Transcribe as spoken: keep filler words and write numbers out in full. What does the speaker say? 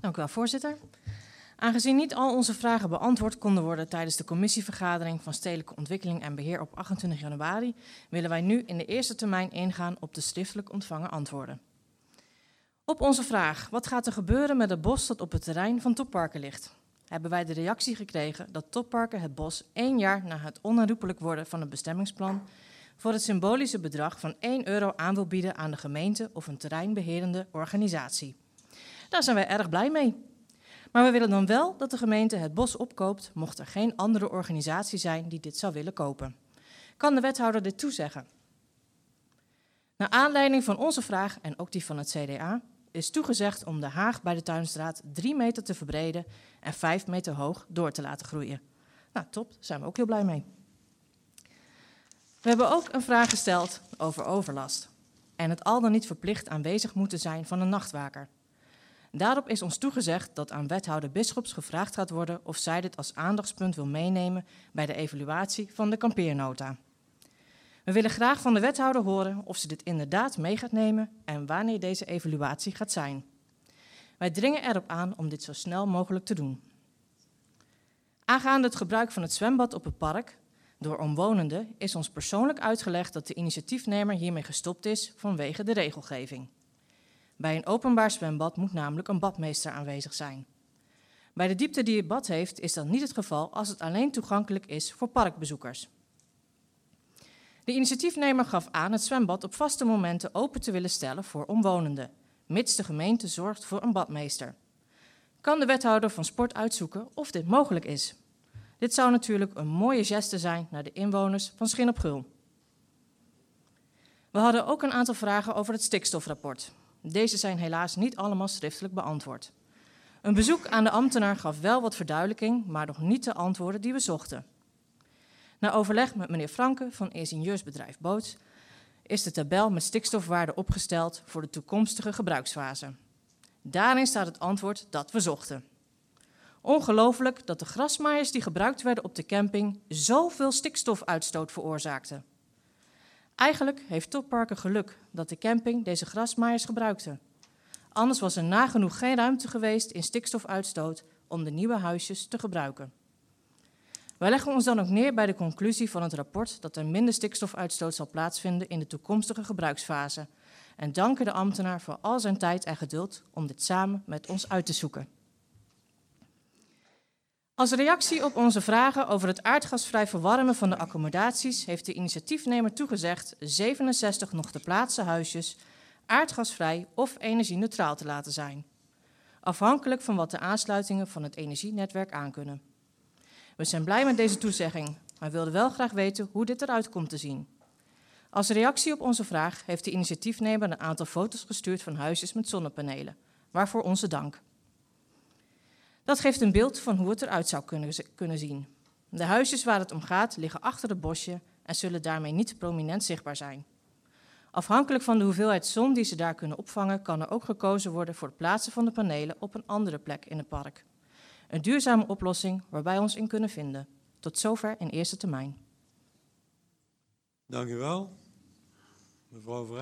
Dank u wel, voorzitter. Aangezien niet al onze vragen beantwoord konden worden tijdens de commissievergadering van Stedelijke Ontwikkeling en Beheer op achtentwintig januari, willen wij nu in de eerste termijn ingaan op de schriftelijk ontvangen antwoorden. Op onze vraag, wat gaat er gebeuren met het bos dat op het terrein van Topparken ligt, hebben wij de reactie gekregen dat Topparken het bos één jaar na het onherroepelijk worden van het bestemmingsplan voor het symbolische bedrag van één euro aan wil bieden aan de gemeente of een terreinbeherende organisatie. Daar zijn wij erg blij mee. Maar we willen dan wel dat de gemeente het bos opkoopt, mocht er geen andere organisatie zijn die dit zou willen kopen. Kan de wethouder dit toezeggen? Naar aanleiding van onze vraag en ook die van het C D A is toegezegd om de haag bij de Tuinstraat drie meter te verbreden en vijf meter hoog door te laten groeien. Nou, top, daar zijn we ook heel blij mee. We hebben ook een vraag gesteld over overlast en het al dan niet verplicht aanwezig moeten zijn van een nachtwaker. Daarop is ons toegezegd dat aan wethouder Bisschops gevraagd gaat worden of zij dit als aandachtspunt wil meenemen bij de evaluatie van de kampeernota. We willen graag van de wethouder horen of ze dit inderdaad mee gaat nemen en wanneer deze evaluatie gaat zijn. Wij dringen erop aan om dit zo snel mogelijk te doen. Aangaande het gebruik van het zwembad op het park door omwonenden is ons persoonlijk uitgelegd dat de initiatiefnemer hiermee gestopt is vanwege de regelgeving. Bij een openbaar zwembad moet namelijk een badmeester aanwezig zijn. Bij de diepte die het bad heeft is dat niet het geval als het alleen toegankelijk is voor parkbezoekers. De initiatiefnemer gaf aan het zwembad op vaste momenten open te willen stellen voor omwonenden, mits de gemeente zorgt voor een badmeester. Kan de wethouder van sport uitzoeken of dit mogelijk is? Dit zou natuurlijk een mooie geste zijn naar de inwoners van Schin op Gul. We hadden ook een aantal vragen over het stikstofrapport. Deze zijn helaas niet allemaal schriftelijk beantwoord. Een bezoek aan de ambtenaar gaf wel wat verduidelijking, maar nog niet de antwoorden die we zochten. Na overleg met meneer Franke van ingenieursbedrijf Boots is de tabel met stikstofwaarden opgesteld voor de toekomstige gebruiksfase. Daarin staat het antwoord dat we zochten. Ongelooflijk dat de grasmaaiers die gebruikt werden op de camping zoveel stikstofuitstoot veroorzaakten. Eigenlijk heeft Topparken geluk dat de camping deze grasmaaiers gebruikte. Anders was er nagenoeg geen ruimte geweest in stikstofuitstoot om de nieuwe huisjes te gebruiken. Wij leggen ons dan ook neer bij de conclusie van het rapport dat er minder stikstofuitstoot zal plaatsvinden in de toekomstige gebruiksfase en danken de ambtenaar voor al zijn tijd en geduld om dit samen met ons uit te zoeken. Als reactie op onze vragen over het aardgasvrij verwarmen van de accommodaties heeft de initiatiefnemer toegezegd zevenenzestig nog te plaatsen huisjes aardgasvrij of energie-neutraal te laten zijn, afhankelijk van wat de aansluitingen van het energienetwerk aankunnen. We zijn blij met deze toezegging, maar wilden wel graag weten hoe dit eruit komt te zien. Als reactie op onze vraag heeft de initiatiefnemer een aantal foto's gestuurd van huisjes met zonnepanelen, waarvoor onze dank. Dat geeft een beeld van hoe het eruit zou kunnen, kunnen zien. De huisjes waar het om gaat liggen achter het bosje en zullen daarmee niet prominent zichtbaar zijn. Afhankelijk van de hoeveelheid zon die ze daar kunnen opvangen, kan er ook gekozen worden voor het plaatsen van de panelen op een andere plek in het park. Een duurzame oplossing waar wij ons in kunnen vinden. Tot zover in eerste termijn. Dank u wel, mevrouw Verheij.